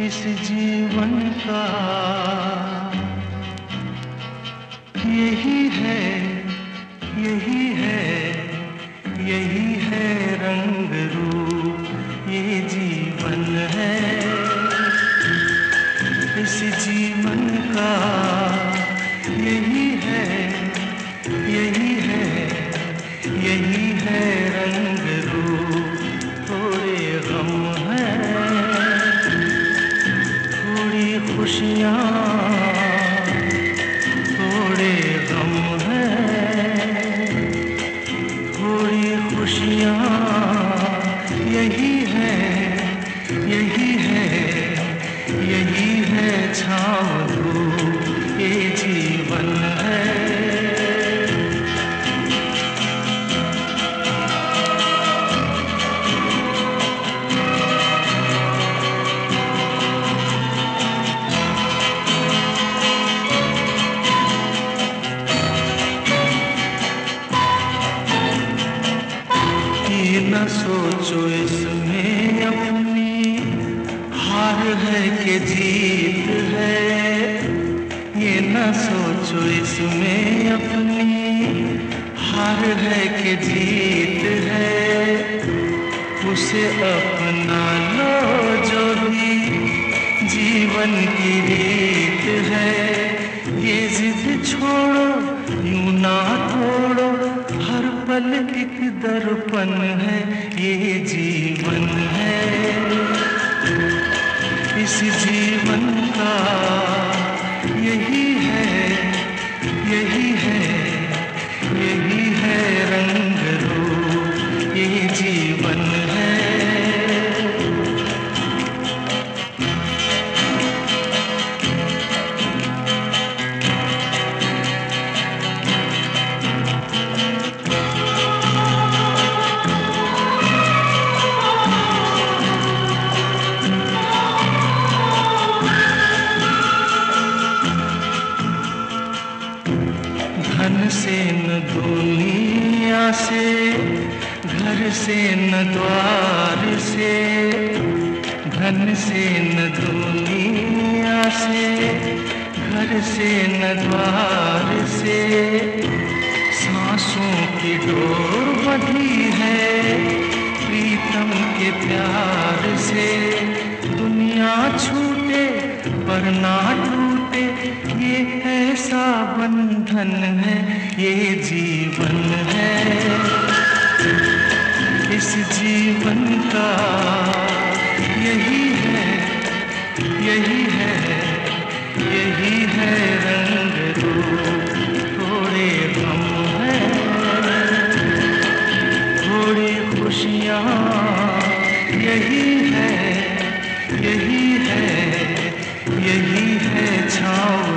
इस जीवन का यही है, यही है, यही है रंग रूप, ये जीवन है। इस जीवन का यही है, यही है, यही है रंग रूप। थोड़े गम हैं, थोड़ी खुशियाँ, थोड़े गम हैं, थोड़ी खुशियाँ, यही है, यही है, यही है छाँव धूप, ये जीवन है। ये न सोचो इसमें अपनी हार है कि जीत है, ये न सोचो इसमें अपनी हार है कि जीत है। उसे अपना लो जो भी जीवन की रीत है। ये जिद छोड़ो, यूं ना तोड़ो, हर पल एक दर्पण है, ये जीवन है। इस जीवन का यही है, यही है, यही है रंग रूप, ये जीवन है। धन से न दुनिया से, घर से न द्वार से, धन से न दुनिया से, घर से न द्वार से। सांसों की डोर बंधी है प्रीतम के प्यार से। दुनिया छूटे पर ना टूटे, ये ऐसा बंधन है, ये जीवन है। इस जीवन का यही है, यही है, यही है रंग रूप। थोड़े गम हैं, थोड़ी खुशियाँ, यही है, यही है, यही है छाँव